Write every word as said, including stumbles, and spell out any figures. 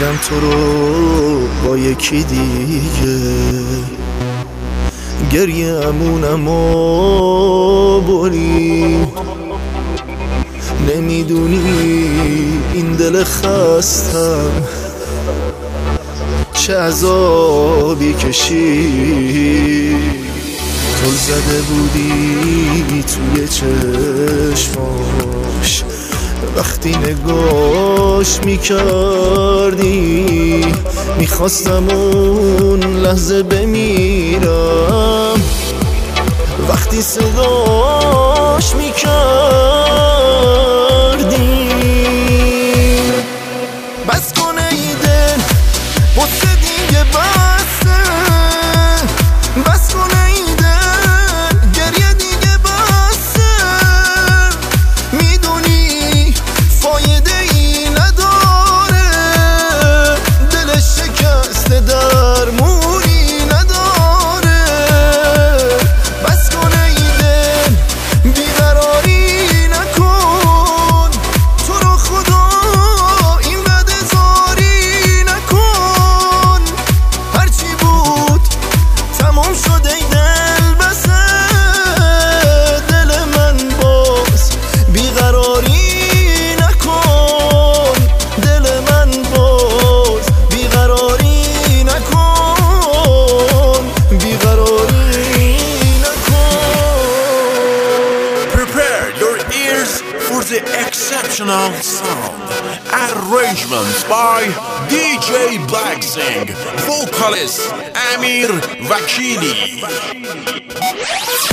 دیدم تو رو با یکی دیگه، گریه امونم و بری. نمیدونی این دل خستم چه عذابی کشی. گل زده بودی توی چشماش، وقتی نگاش میکردی میخواستم اون لحظه بمیرم. وقتی صداش میکردی بس کنه ای دل بسه دیگه بسه، بس کنه ای دل گریه دیگه بسه. میدونی فایده ای نداره، دلش شکسته درمونی نداره. بس کنه ای دل بیقراری نکن، تو رو خدا این بد زاری نکن. هرچی بود تموم شد ای دل بسه، دل من باز بیقراری نکن. دل من باز بیقراری نکن، بیقراری نکن. Prepare your ears for the exceptional sound. Arrangements by D J Blacksing, vocalist Amir Vakili.